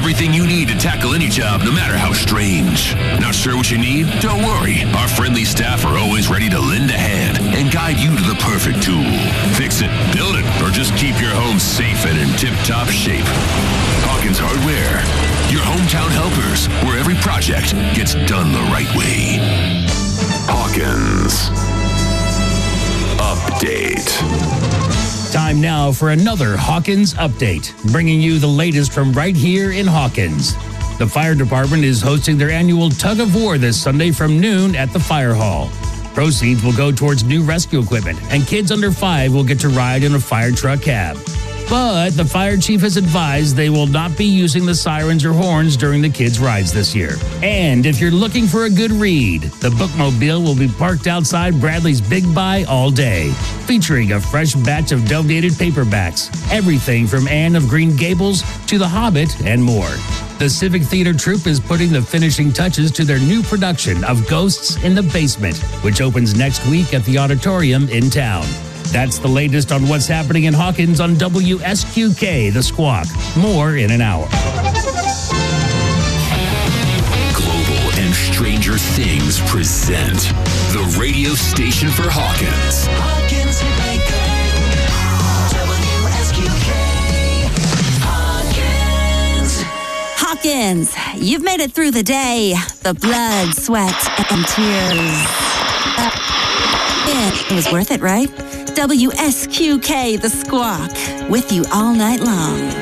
everything you need to tackle any job, no matter how strange. Not sure what you need? Don't worry. Our friendly staff are always ready to lend a hand and guide you to the perfect tool. Fix it, build it, or just keep your home safe and in tip-top shape. Hawkins Hardware, your hometown helpers, where every project gets done the right way. Hawkins. Update. Time now for another Hawkins Update, bringing you the latest from right here in Hawkins. The fire department is hosting their annual Tug of War this Sunday from noon at the fire hall. Proceeds will go towards new rescue equipment, and kids under 5 will get to ride in a fire truck cab. But the fire chief has advised they will not be using the sirens or horns during the kids' rides this year. And if you're looking for a good read, the Bookmobile will be parked outside Bradley's Big Buy all day, featuring a fresh batch of donated paperbacks, everything from Anne of Green Gables to The Hobbit and more. The Civic Theater Troupe is putting the finishing touches to their new production of Ghosts in the Basement, which opens next week at the auditorium in town. That's the latest on what's happening in Hawkins on WSQK, The Squawk. More in an hour. Global and Stranger Things present the radio station for Hawkins. Hawkins WSQK. Hawkins, you've made it through the day. The blood, sweat, and tears. It was worth it, right? WSQK, The Squawk, with you all night long.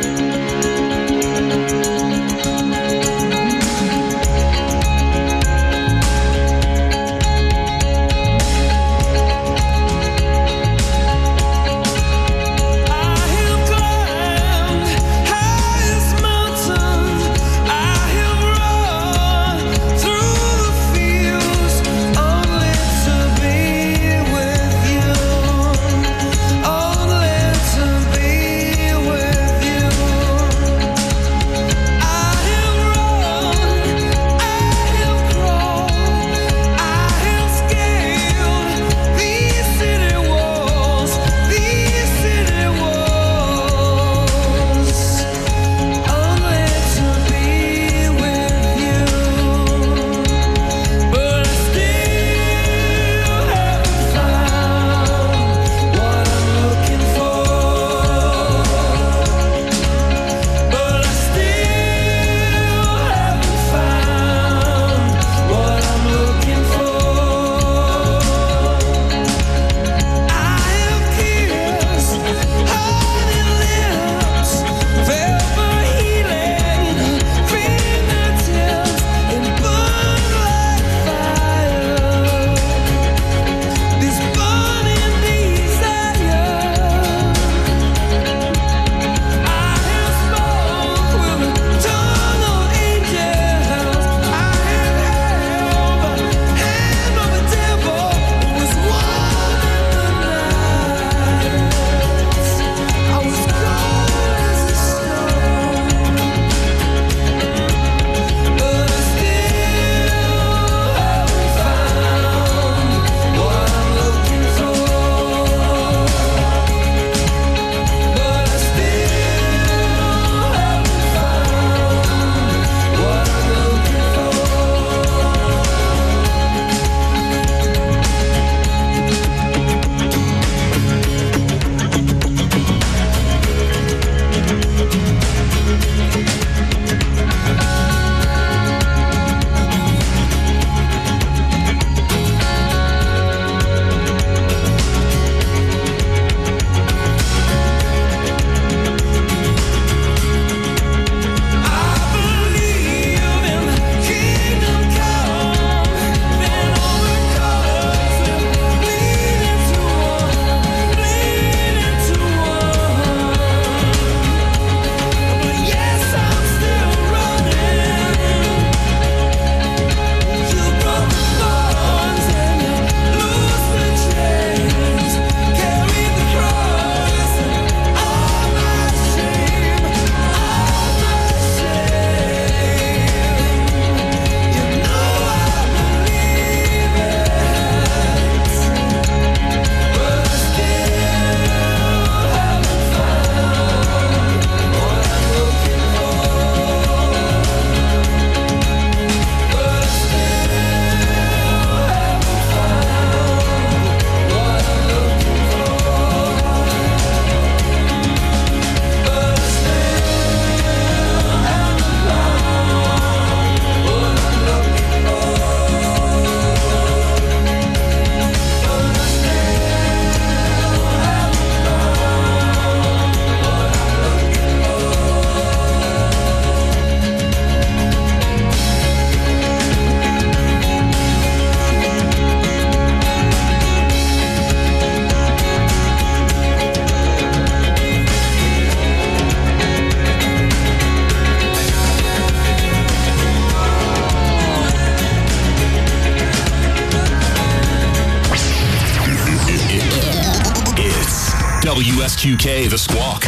WSQK, The Squawk.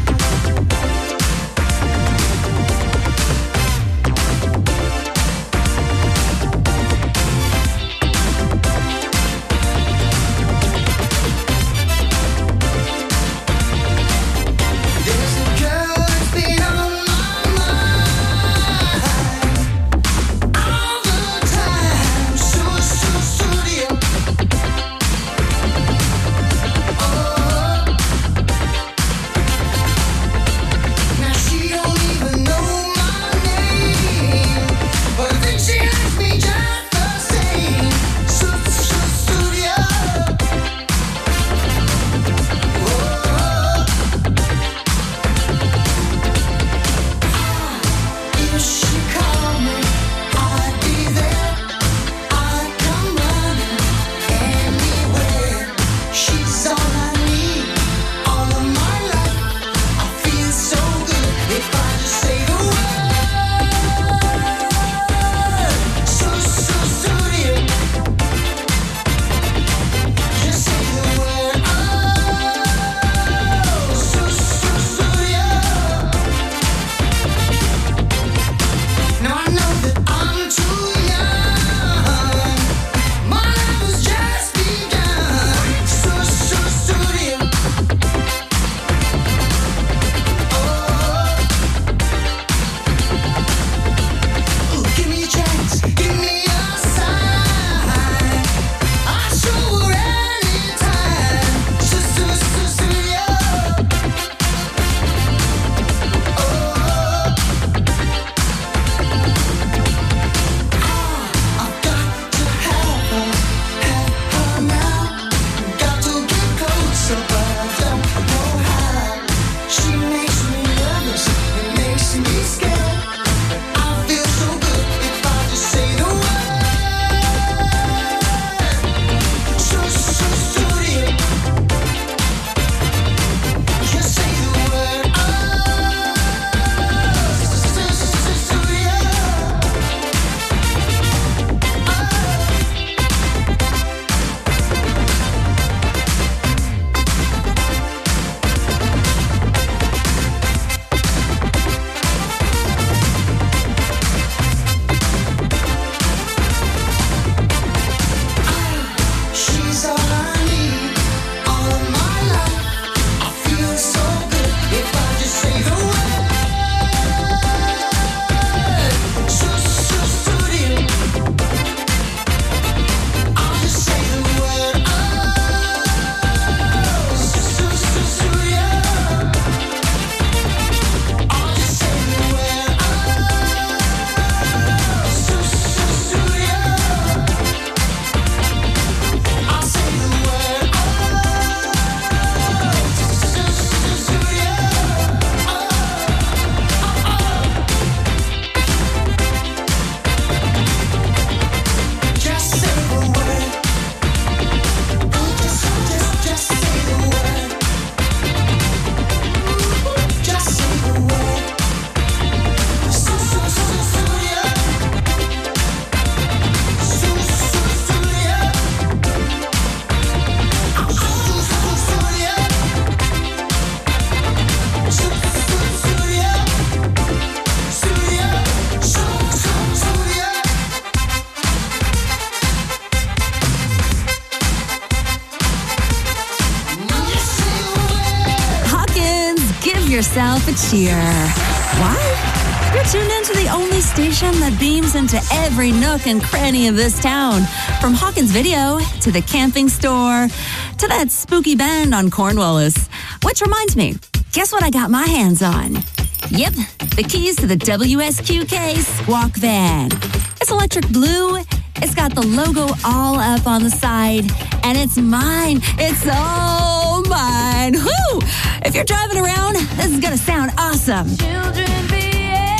yourself a cheer. Why? You're tuned into the only station that beams into every nook and cranny of this town. From Hawkins Video to the camping store to that spooky band on Cornwallis. Which reminds me, guess what I got my hands on? Yep, the keys to the WSQK Squawk Van. It's electric blue. It's got the logo all up on the side. And it's mine. It's all mine. Whoo! If you're driving around, this is going to sound awesome. Children behave.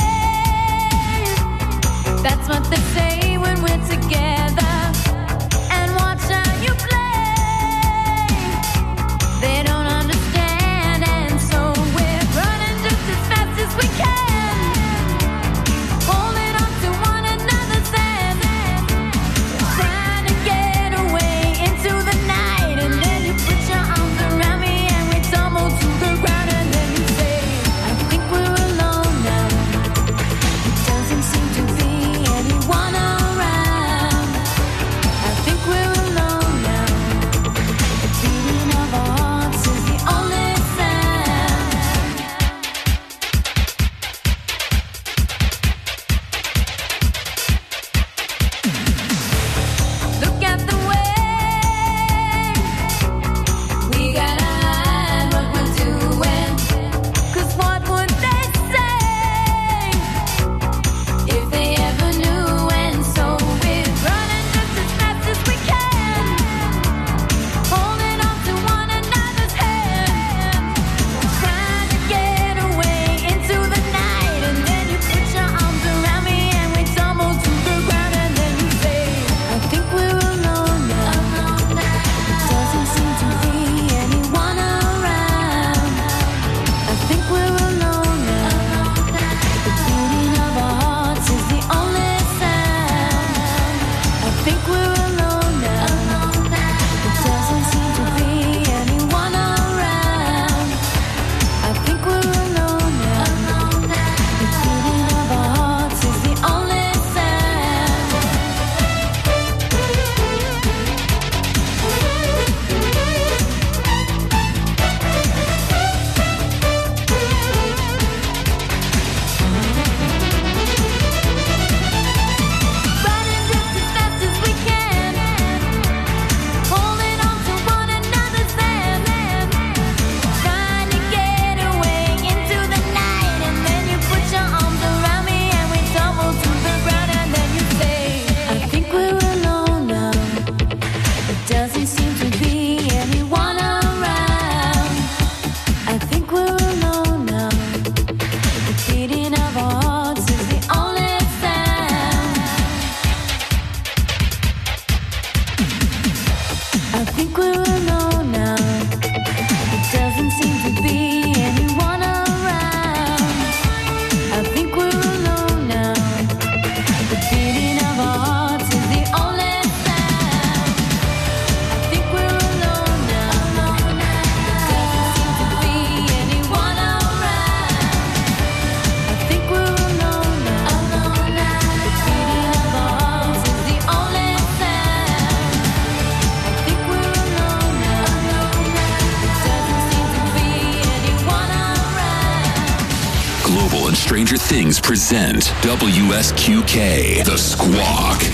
That's what they say when we're together. And watch how you play. They don't understand. And so we're running just as fast as we can. Holding on to one another's hands. Trying to get away into the night. And then you put your arms around me and we tumble Things present WSQK, The Squawk.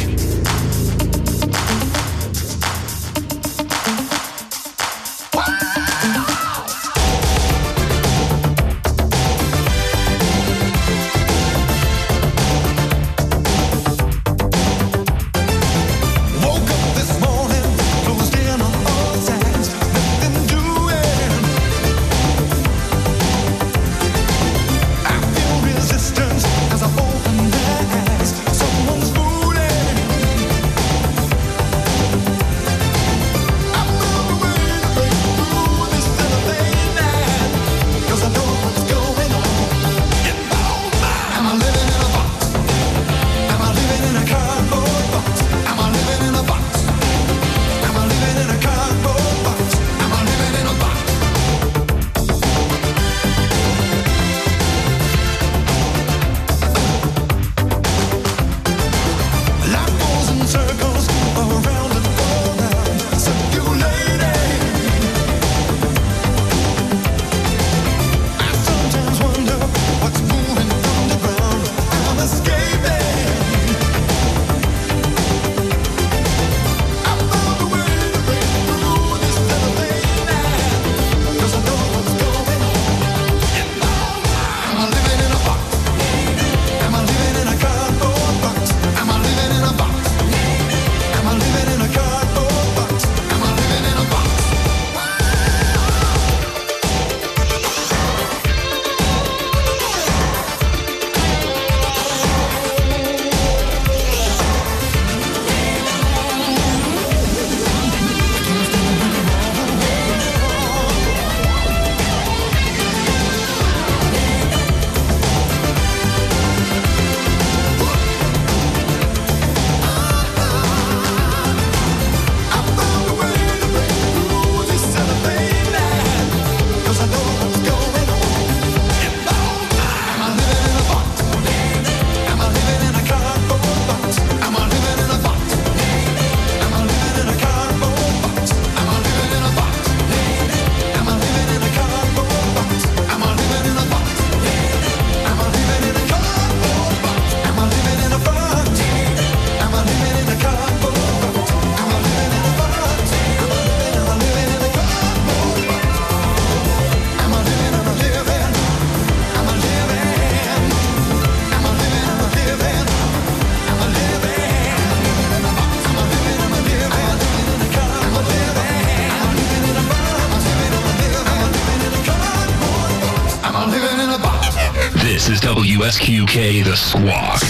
This is WSQK, The Squawk.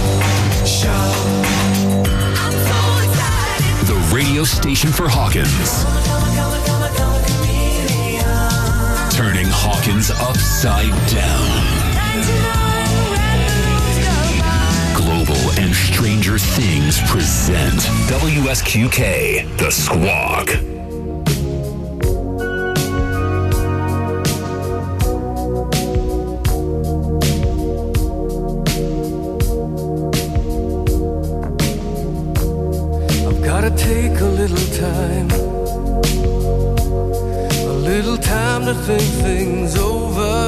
The radio station for Hawkins. Turning Hawkins upside down. Global and Stranger Things present WSQK, The Squawk. Take a little time to think things over.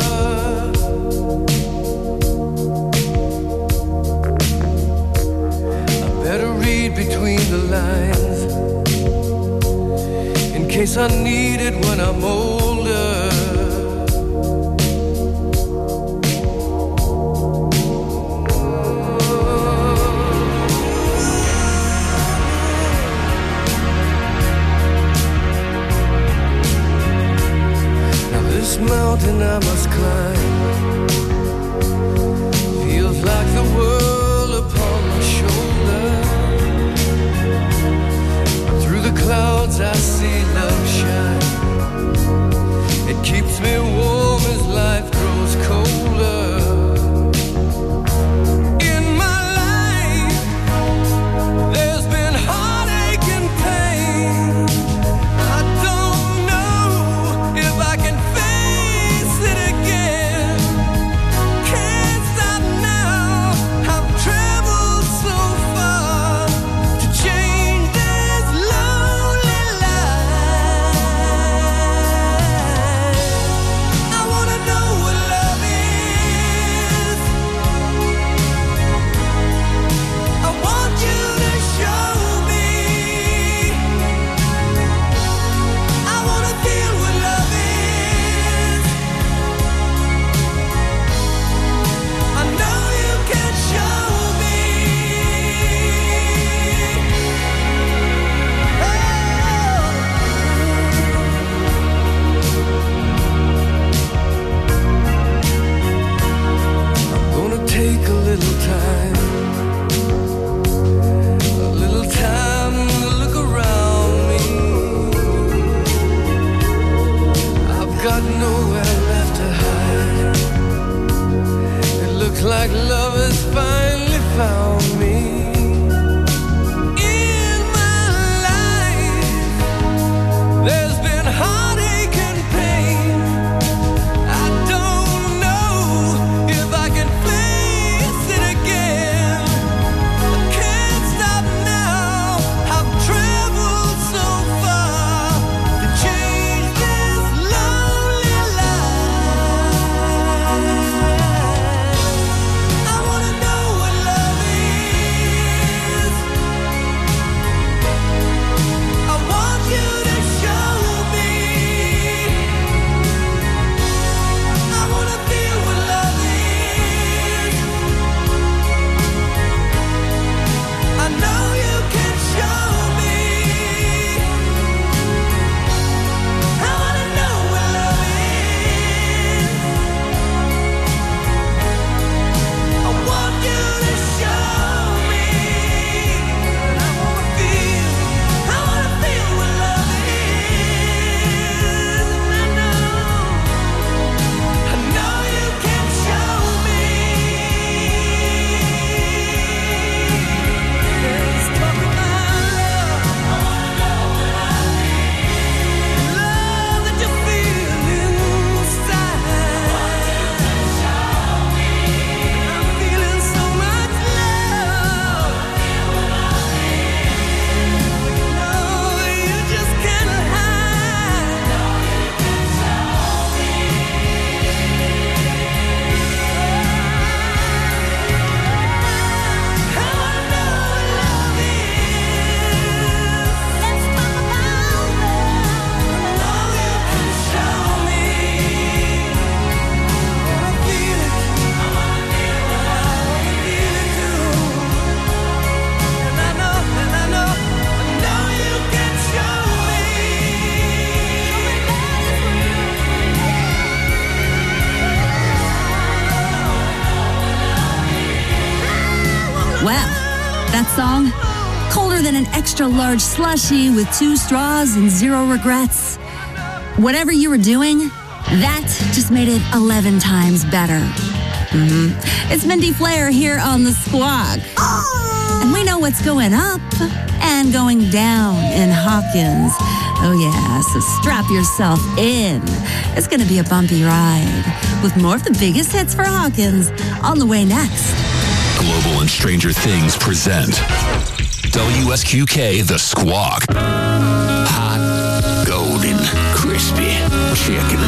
I better read between the lines in case I need it when I'm older. Mountain I must climb feels like the world upon my shoulder. Through the clouds I see love shine. It keeps me warm as life grows colder. In my life there's been heartache and pain. I don't know if I can face it again. time. A little time to look around me. I've got nowhere left to hide. It looks like love has finally found me. In my life, there's been heartache and pain. I don't know if I can face it again. I can't stop now. I've traveled so far to change this lonely life. I wanna know what love is. I want you to show me. I wanna feel what love is. I know you can show me. I wanna know what love is. I want you to show me. I wanna feel what love is. I know you can show me. Let's talk about love. I wanna know what love is. Love that you feel inside. I'm feeling so much love. No, you just can't hide. I wanna know what love is. Let's talk about love. Oh, you can show me. I wanna feel it. I wanna feel it too. And I know you can show me. Wow, that song, colder than an extra large slushie with 2 straws and 0 regrets. Whatever you were doing, that just made it 11 times better. It's Mindy Flair here on The Squawk. And we know what's going up and going down in Hawkins. Oh yeah, so strap yourself in. It's going to be a bumpy ride with more of the biggest hits for Hawkins on the way next. Global and Stranger Things present WSQK The Squawk. Hot, golden, crispy chicken.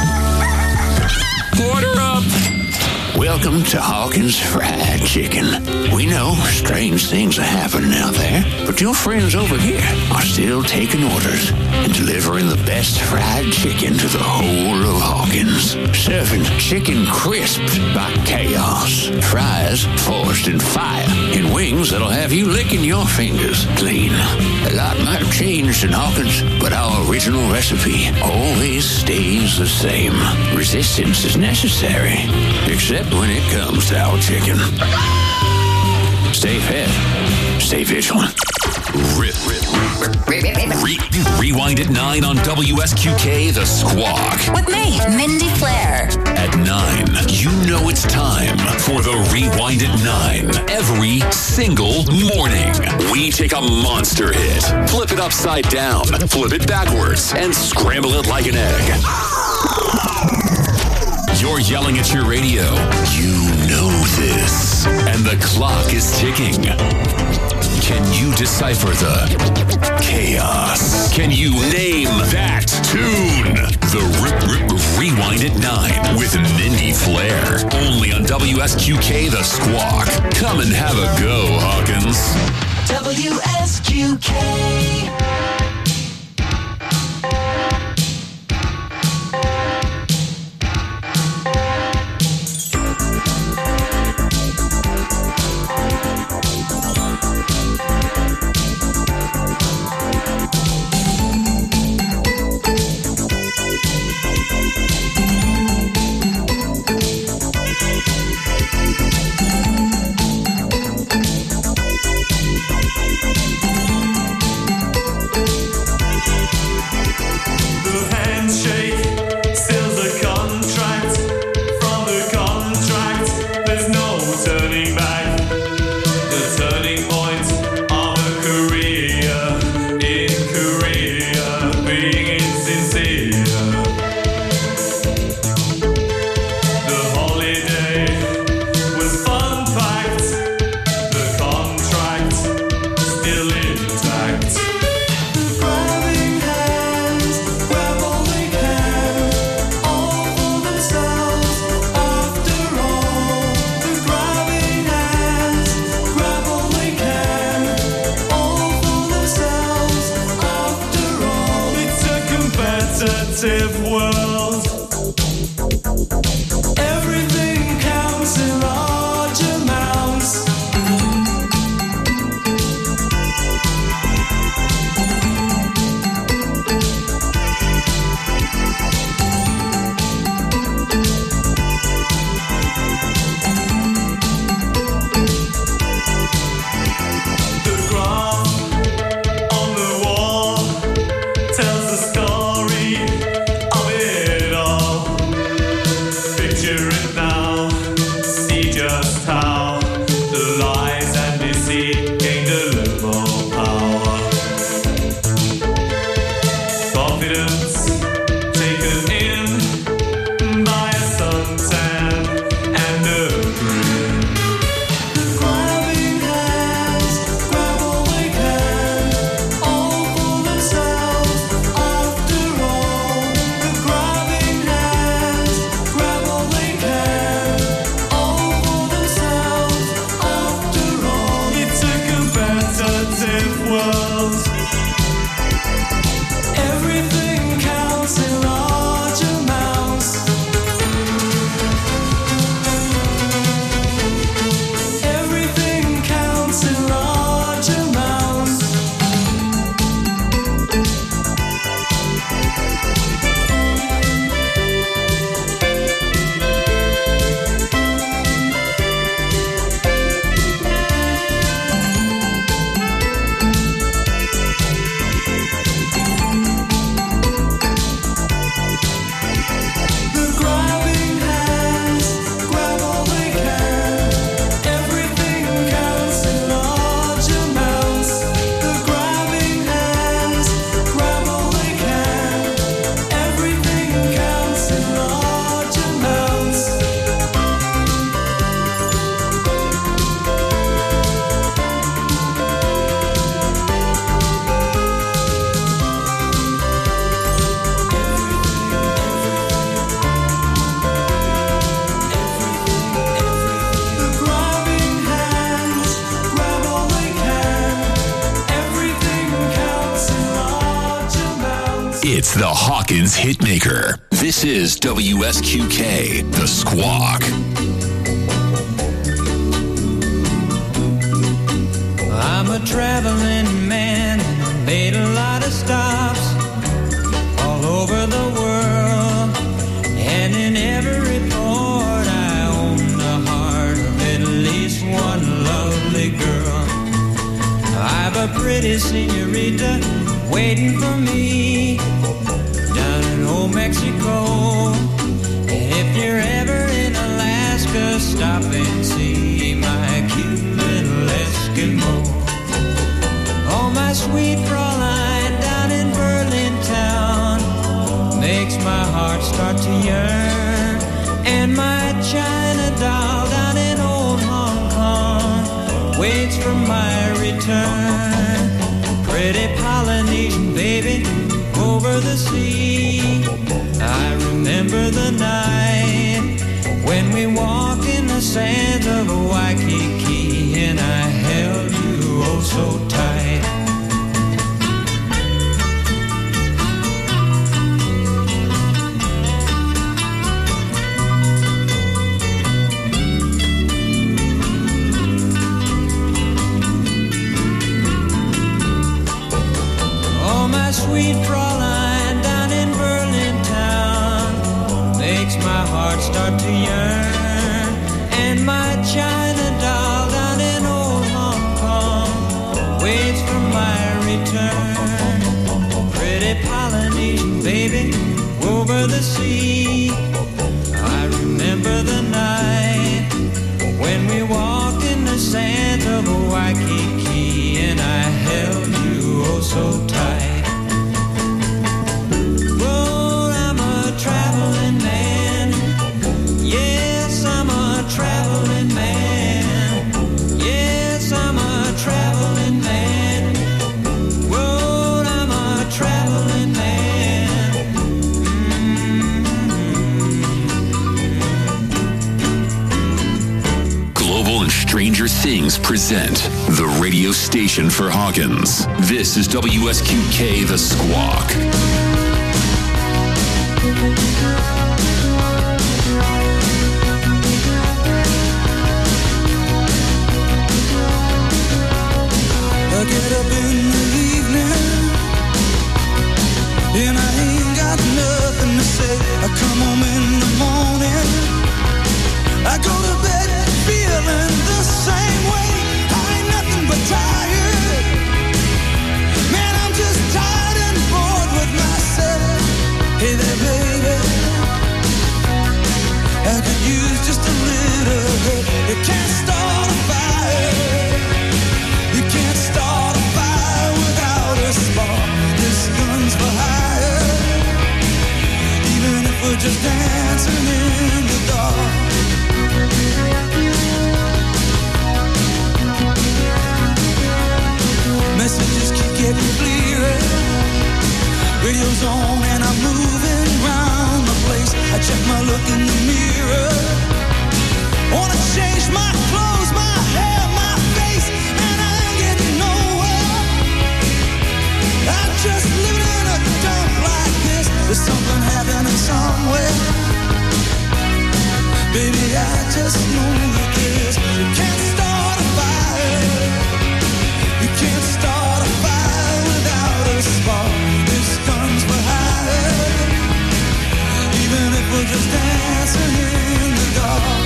Order up! Welcome to Hawkins Fried Chicken. We know strange things are happening out there, but your friends over here are still taking orders and delivering the best fried chicken to the whole of Hawkins. Serving chicken crisps by Chaos, fries forged in fire, and wings that'll have you licking your fingers clean. A lot might have changed in Hawkins, but our original recipe always stays the same. Resistance is necessary, except when it comes to our chicken. Stay fed. Stay vigilant. Rewind at 9 on WSQK The Squawk. With me, Mindy Flair. At 9, you know it's time for the Rewind at 9. Every single morning, we take a monster hit, flip it upside down, flip it backwards, and scramble it like an egg. You're yelling at your radio. You know this. And the clock is ticking. Can you decipher the chaos? Can you name that tune? The Rewind at 9 with Mindy Flair. Only on WSQK The Squawk. Come and have a go, Hawkins. WSQK. competitive world. Everything counts in large amounts. The graph on the wall tells the story of it all. Picture it now, see just how the lies and deceit gained a little power. Confidence taken in by a suntan and a grin. Grabbing hands, grab all they can, all for themselves after all. The grabbing hands, grab all they can, all for themselves after all. It's a competitive world. Everything counts in large amounts. Everything counts in large amounts. The grabbing hands, grab all they can. Everything counts in large amounts. The grabbing hands, grab all they can. Everything counts in large amounts. The grabbing hands, grab all they can. Everything counts in large amounts. It's the Hawkins Hitmaker. This is WSQK, The Squawk. I'm a traveling man, made a lot of stops all over the world, and in every port I own the heart of at least one lovely girl. I've a pretty senorita waiting for me down in old Mexico, and if you're ever in Alaska, stop and see my cute little Eskimo. Oh, my sweet Fraulein down in Berlin town makes my heart start to yearn, and my China doll down in old Hong Kong waits for my return. Pretty Polynesian baby over the sea, I remember the night when we walked in the sands of Waikiki, and I held you oh so tight. Oh, my sweet Fraulein down in Berlin town makes my heart start to yearn, and my China doll down in old Hong Kong waits for my return. Pretty Polynesian baby over the sea, I remember the night when we walked in the sands of Waikiki, and I held you oh so tight. Well, I'm a traveling man. Yes, I'm a traveling man. Yes, I'm a traveling man. Well, I'm a traveling man. Global and Stranger Things present the radio station for Hawkins. This is WSQK The Squawk. I get up in the evening and I ain't got nothing to say. I come home in the morning, I go to bed feeling the same way. I ain't nothing but tired. Man, I'm just tired and bored with myself. Hey there, baby, I could use just a little help. You can't start a fire. You can't start a fire without a spark. This gun's for hire. Even if we're just dancing in the dark. Messages keep getting clearer. Radio's on and I'm moving round the place. I check my look in the mirror. Wanna change my clothes, my hair, my face, and I ain't getting nowhere. I'm just living in a dump like this. There's something happening somewhere. Baby, I just know that this. You can't start a fire. You can't start a fire without a spark. This gun's for hire. Even if we're just dancing in the dark.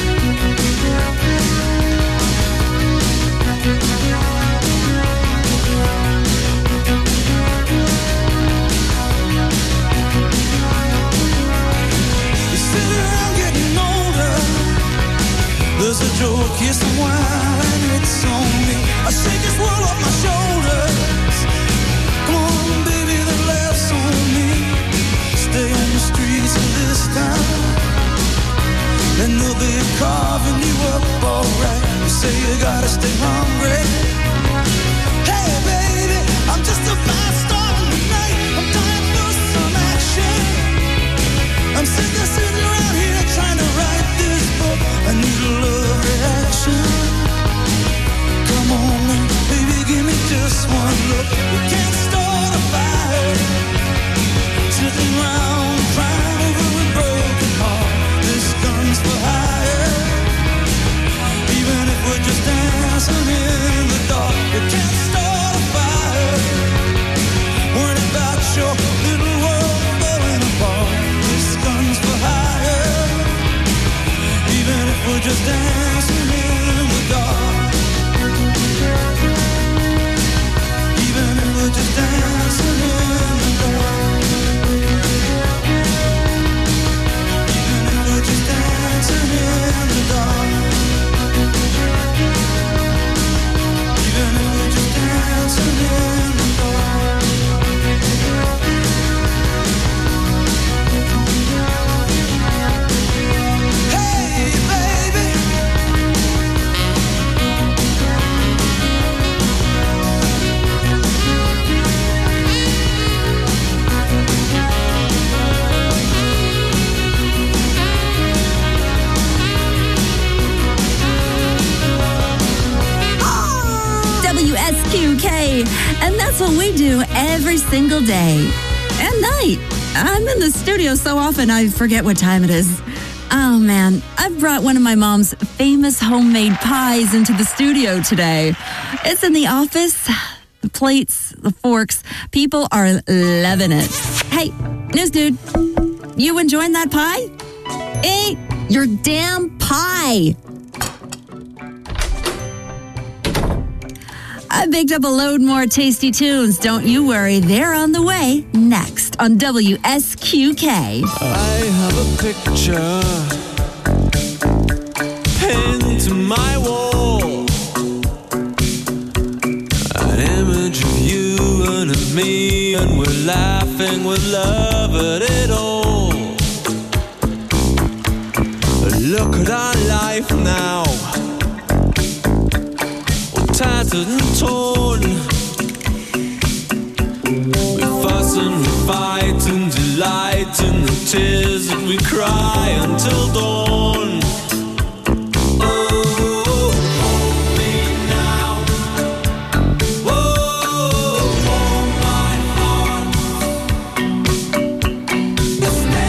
You sit around getting older. There's a joke, here's some wine, and it's on me. I shake this world off my shoulders. Come on, baby, the laughs on me. Stay on the streets of this town, and they'll be carving you up alright. You say you gotta stay hungry. Hey, baby, I'm just about starting the night. I'm dying for some action. I'm sitting around here trying to write this book. I need a love reaction. Come on now, baby, give me just one look. We can't start a fire. Sitting around crying over a broken heart. This gun's for hire. Even if we're just dancing in the dark. You can't start a fire. Worried about your little world falling apart. This gun's for hire. Even if we're just dancing in the dark. Even if we're just dancing in the dark. Even if we're just dancing in the dark. Even if we're just dancing in the dark. Hey, baby. WSQK, and that's what we do every single day and night. I'm in the studio so often I forget what time it is. Oh man, I've brought one of my mom's famous homemade pies into the studio today. It's in the office. The plates, the forks, people are loving it. Hey, news dude, you enjoying that pie? Eat your damn pie. I baked up a load more tasty tunes. Don't you worry, they're on the way next on WSQK. I have a picture pinned to my wall, an image of you and of me, and we're laughing with love at it all. Look at our life now, tattered and torn. We fuss and we fight and delight in the tears that we cry until dawn. Oh, hold me now. Oh, hold my heart.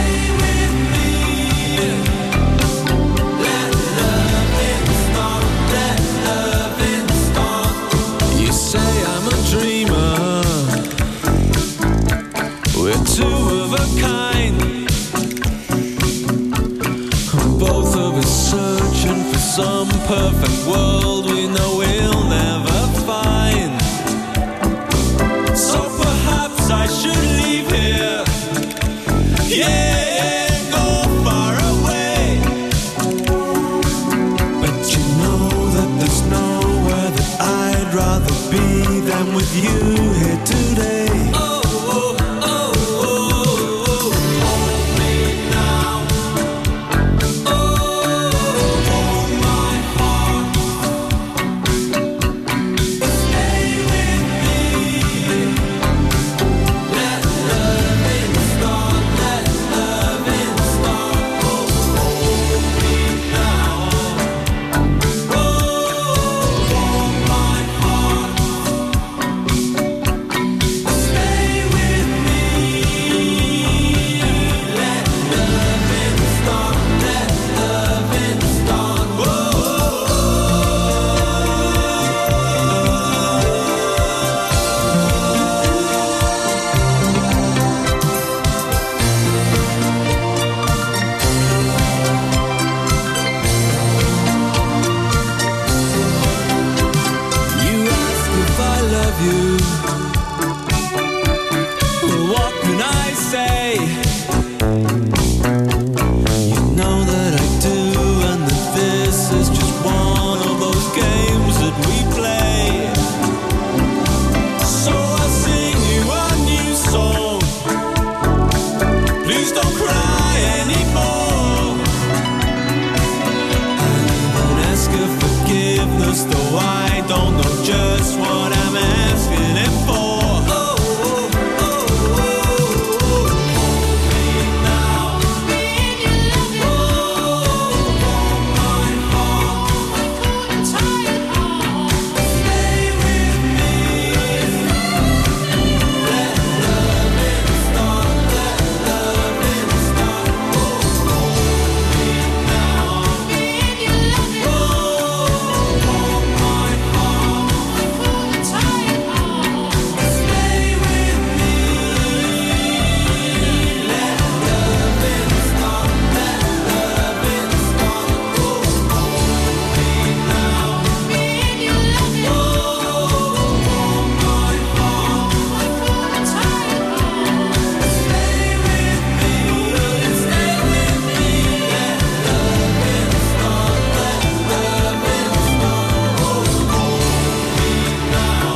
with you here today. Hold me now. Hold my heart. Stay with me. Let loving start. Let loving start. Hold me now. Hold my heart. Stay with me. Let loving start. Let loving start. You ask if I love you. Well, what can I say? You know that I do, and that this is just one of those games that we play. So I sing you a new song. Please don't cry anymore. I even ask for forgiveness, though I don't know just what I'm asking it for. Hold me now. Hold my heart. Stay with me. Let loving start. Let loving start. Hold me now. Hold my heart. Stay with me. Let loving start. Let loving start. Hold me now. Hold my heart. Stay with me. Stay with me. Let loving start. Let loving start. Hold me now.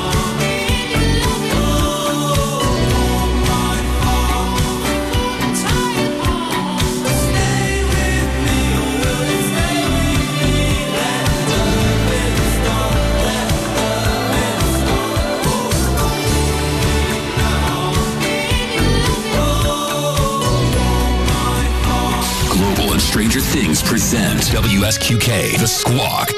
Hold my heart. Stay with me. Stay with me. Let loving start. Let loving start. Global and Stranger Things present WSQK, The Squawk.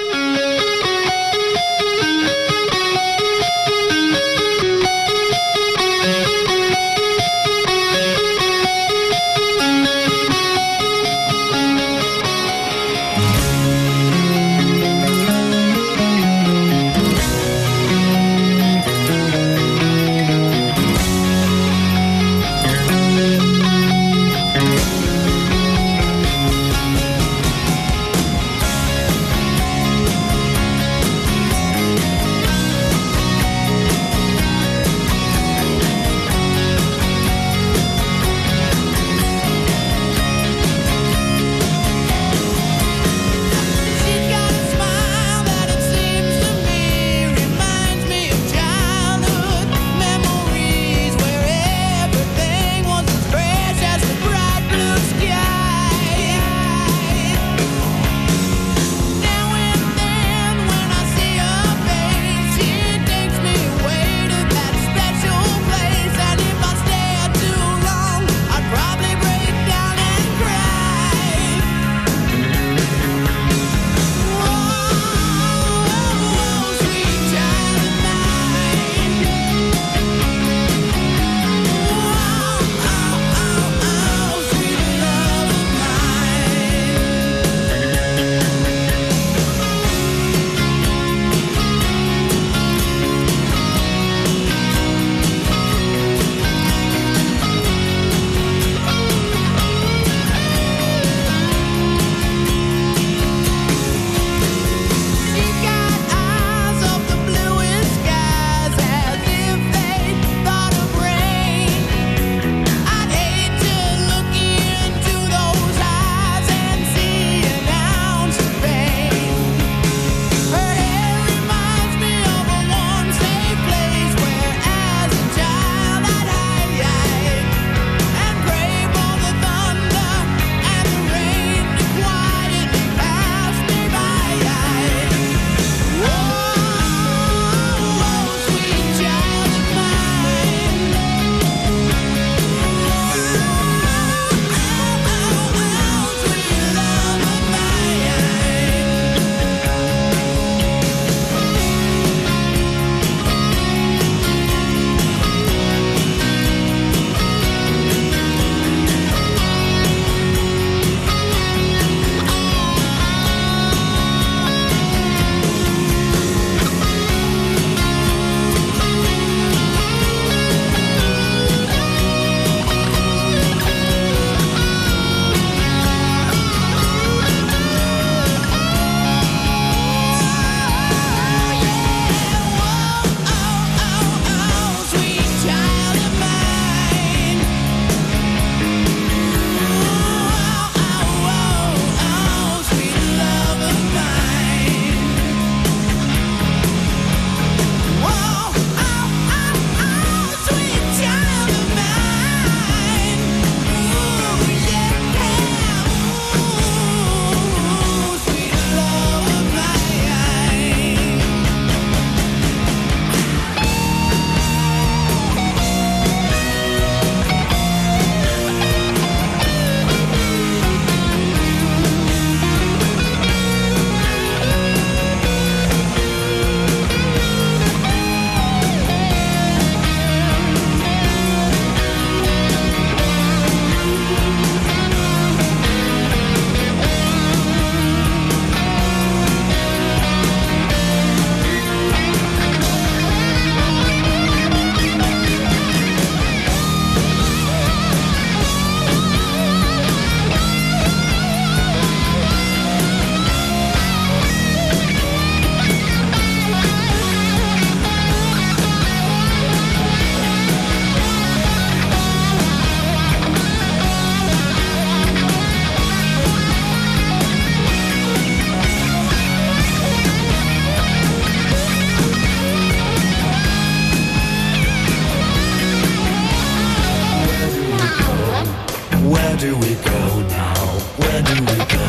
do we go now? Where do we go?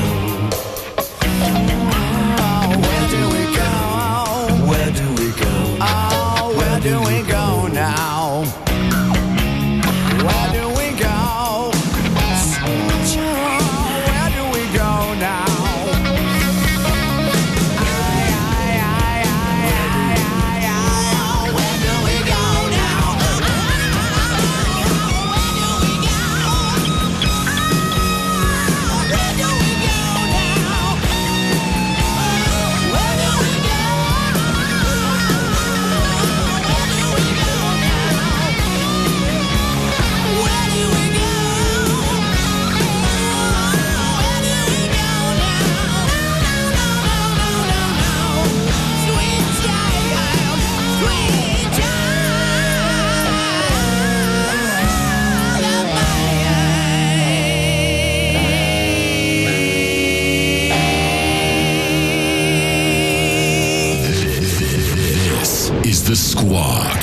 Where do we go? Where do we go? Oh, where do we go now? Where do we go? Where do we go now? Is the Squawk.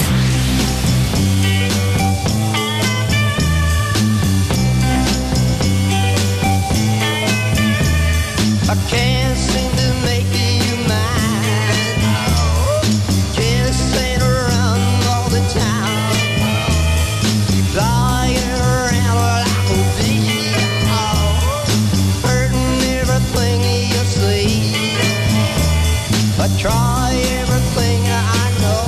I can't seem to make you mine. Kissing around all the time. Flying around like a bee. Hurting everything you see. I try everything I know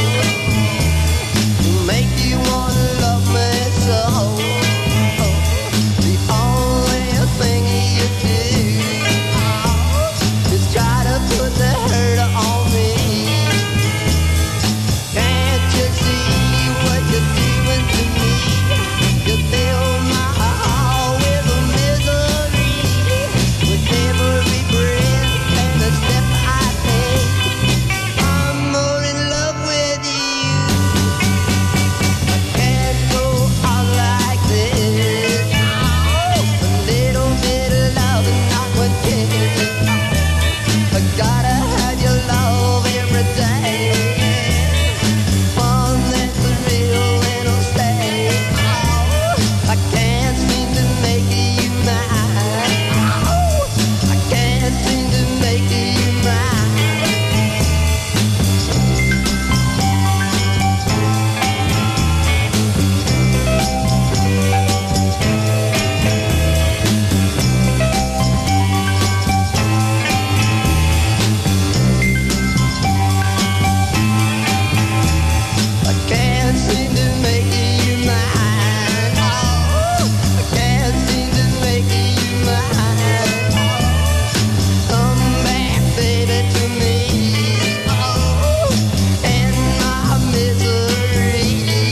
to make you wanna love me so. The only thing you do is try to put the hurt on me. Can't you see what you're doing to me? You fill my heart with a misery. With every breath and a step I take, I'm more in love with you. I can't go on like this. A little bit of love and not one kiss. I gotta have your love every day. One that's real and will stay. I can't seem to make you mine. I can't seem to make you mine. I can't seem to make you mine. I can't seem to make you mine. Come back, baby, to me. And my misery.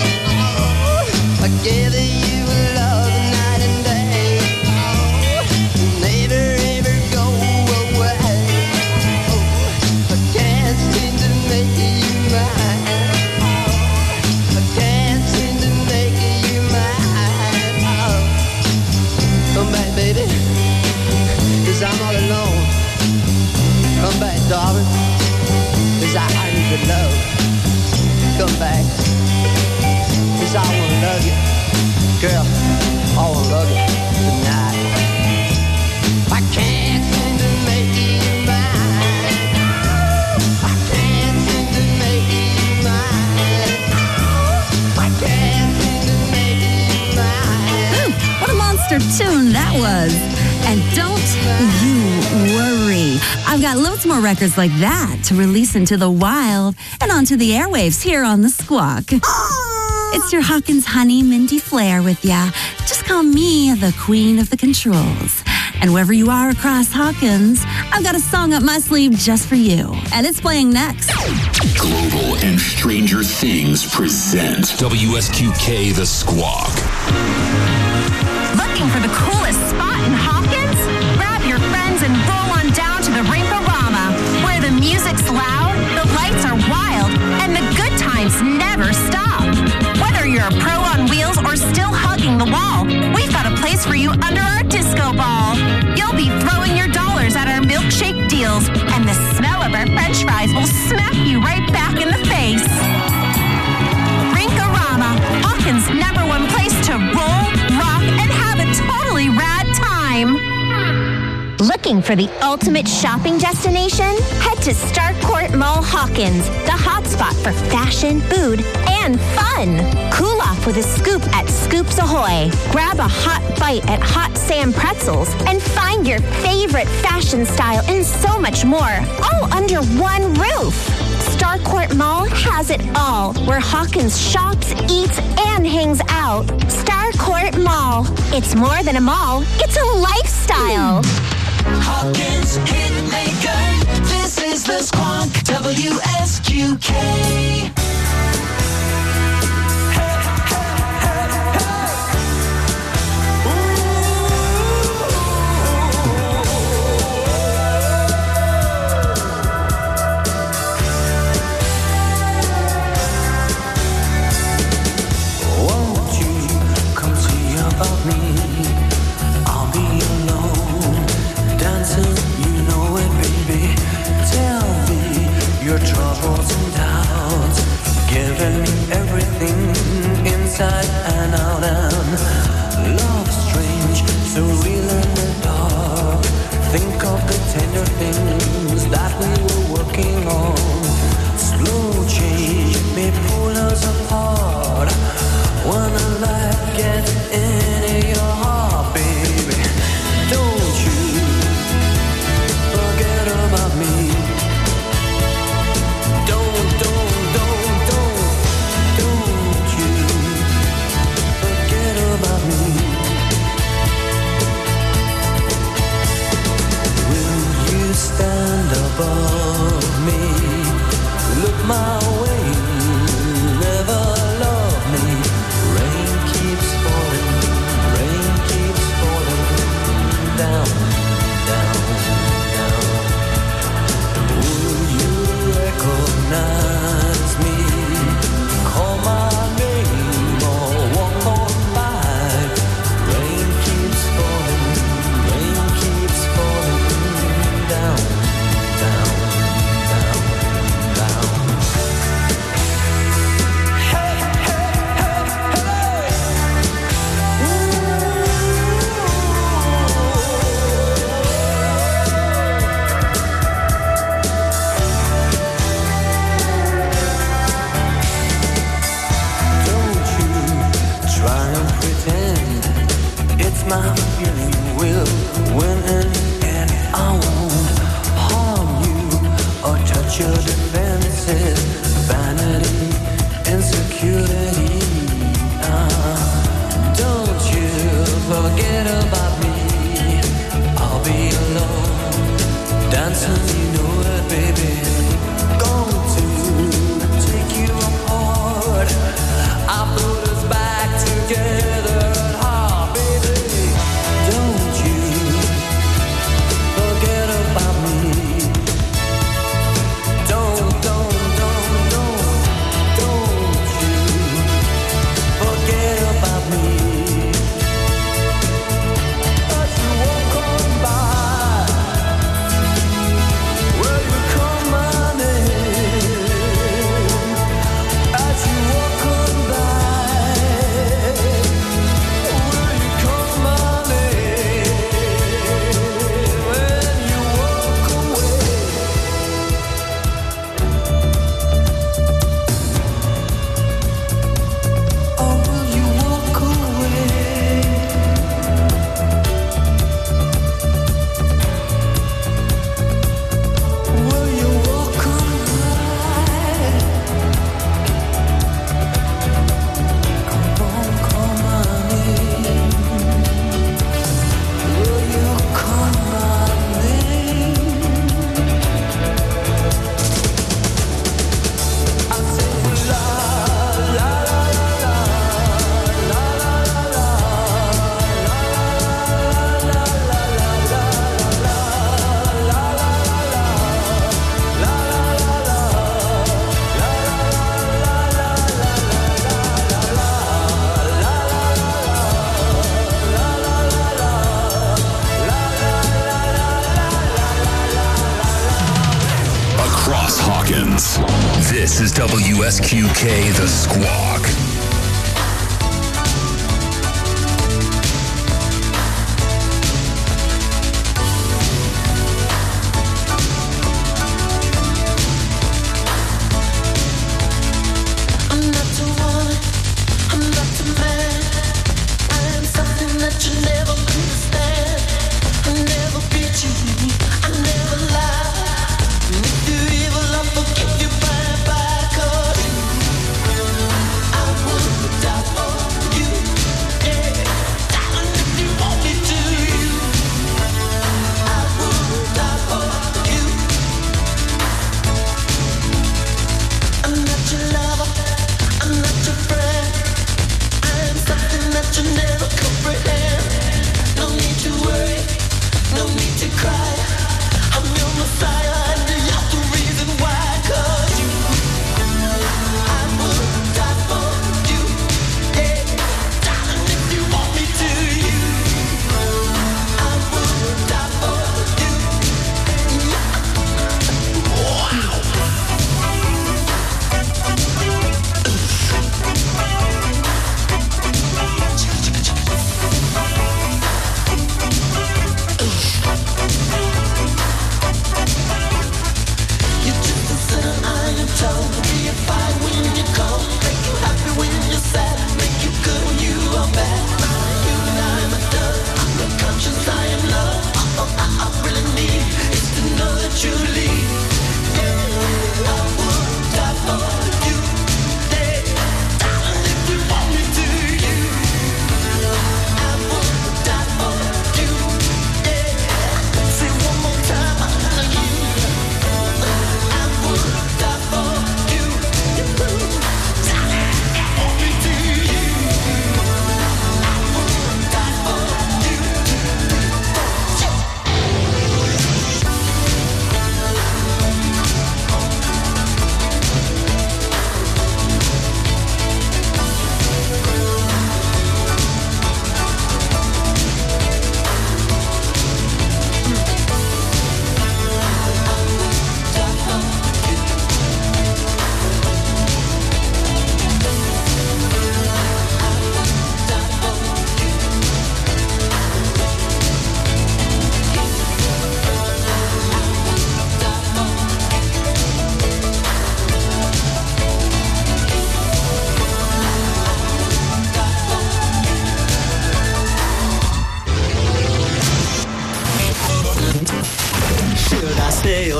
I gave you love night and day. Never ever go away. I can't seem to make you mine. I can't seem to make you mine. Come back, baby, 'cause I'm all alone. Come back, darling, 'cause I need your love. Come back, 'cause I wanna love you. Girl, I wanna love you tonight. I can't seem to make you mine. I can't seem to make you mine. I can't seem to make you mine. What a monster tune that was. And don't you worry. I've got loads more records like that to release into the wild and onto the airwaves here on The Squawk. It's your Hawkins honey, Mindy Flair with ya. Just call me the queen of the controls. And wherever you are across Hawkins, I've got a song up my sleeve just for you. And it's playing next. Global and Stranger Things present WSQK The Squawk. Looking for the coolest spot in Hawkins? Grab your friends and roll on down to the Rinkorama, where the music's loud, the lights are wild, and the good times never stop. Whether you're a pro on wheels or still hugging the wall, we've got a place for you under our disco ball. You'll be throwing your dollars at our milkshake deals, and the smell of our french fries will smack you right back in the face. Rinkorama, Hawkins' #1 place to roll, rock, and have a totally for the ultimate shopping destination? Head to Starcourt Mall Hawkins, the hotspot for fashion, food, and fun. Cool off with a scoop at Scoops Ahoy. Grab a hot bite at Hot Sam Pretzels and find your favorite fashion style and so much more, all under one roof. Starcourt Mall has it all, where Hawkins shops, eats, and hangs out. Starcourt Mall. It's more than a mall, it's a lifestyle. Hawkins Hitmaker. This is the Squawk WSQK. Troubles and doubts, giving me everything inside and out, and love strange, so real in the dark. Think of the tender things that we were working on. Slow change may pull us apart when a life gets into your heart, baby. Don't you forget about me. Stand above me, look my way, never love me. Rain keeps falling down, down, down. Will you recognize me? Call my name or walk on by. Rain keeps falling down, down, down, down. Hey, hey, hey, hey. Don't you try and pretend it's my feeling will win in the end. I won't harm you or touch your defenses. Vanity, insecurity. Don't you forget about me. I'll be alone, dancing, you know it, baby. Going to take you apart. I put us back together. Baby, don't you forget about me. Don't you forget about me. As you walk on by, will you call my name? As you walk on by, will you call my name? When you walk away. Oh, will you walk away? Will you walk away? Come on, call my name. Will you call my name? I say la la la la la la Across Hawkins, this is WSQK The Squawk.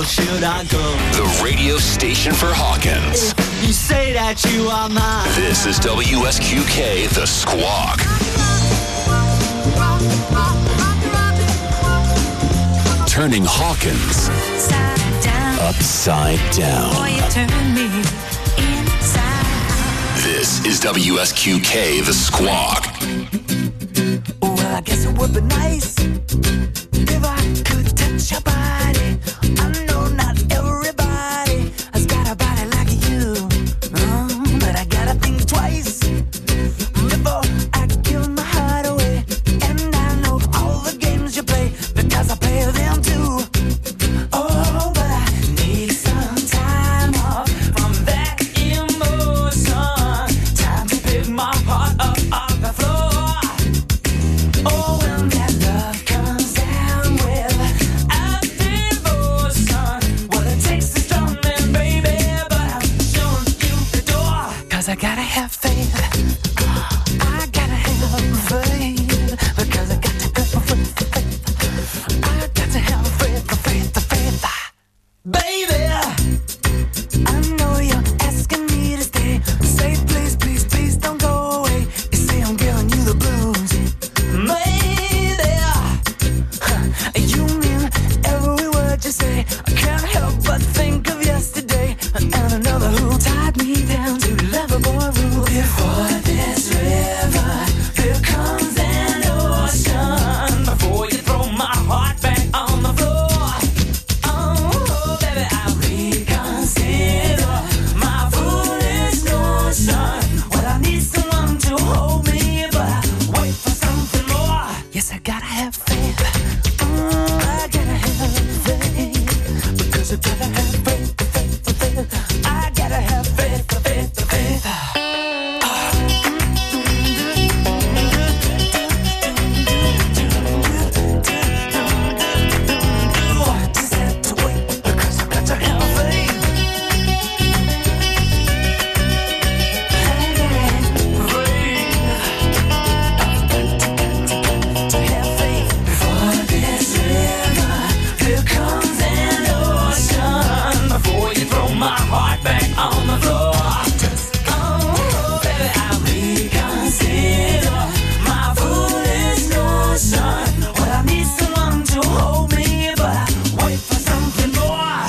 or should I go? The radio station for Hawkins. You say that you are mine. This is WSQK, The Squawk. Turning Hawkins upside down. This is WSQK, The Squawk. Well, I guess it would be nice if I could touch your body. I know not everybody has got a body like you, but I gotta think twice before I give my heart away. And I know all the games you play because I play them too. Oh, but I need some time off from that emotion. Time to pick my heart up off the floor. Oh, when that love comes down with a devotion, well, it takes a strong man, baby, but I'm showing you the door. 'Cause I gotta have faith. I gotta have faith. Because I got to have faith. I got to have faith. Baby, I know you're asking me to stay. Say please, please, please don't go away. You say I'm giving you the blues. Maybe you mean every word you say. I can't help but think of yesterday and another who tied me down to Loverboy rule. Before this river, here comes an ocean. Before you throw my heart back on the floor. Oh, baby, I'll reconsider my foolish notion. Well, I need someone to hold me, but I wait for something more. Yes, I gotta have faith. I gotta have faith. Because I gotta have faith. I gotta have faith. Just have to wait because I got to have faith. To have faith. Before this river, here comes an ocean. Before you throw my heart back on the floor. Oh, baby, I'll reconsider my foolish notion. Well, I need someone to hold me, but I wait for something more.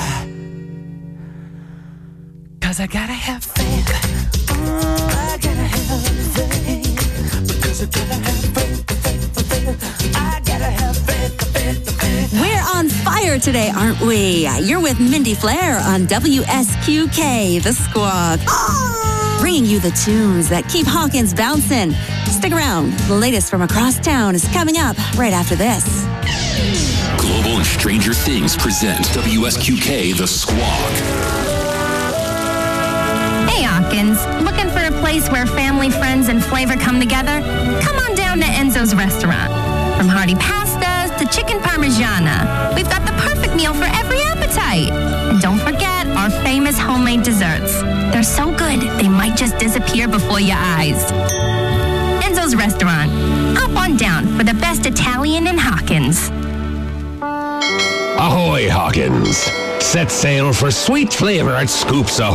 'Cause I gotta have faith. I gotta have faith. Because I gotta have faith. I gotta have faith. We're on fire today, aren't we? You're with Mindy Flair on WSQK, The Squawk. Bringing you the tunes that keep Hawkins bouncing. Stick around. The latest from across town is coming up right after this. Global and Stranger Things present WSQK, The Squawk. Hey, Hawkins. Looking for a place where family, friends, and flavor come together? Come on down to Enzo's Restaurant. From hearty pastas to chicken parmigiana, we've got the perfect meal for every appetite. And don't forget our famous homemade desserts. They're so good, they might just disappear before your eyes. Enzo's Restaurant. Hop on down for the best Italian in Hawkins. Ahoy, Hawkins. Set sail for sweet flavor at Scoops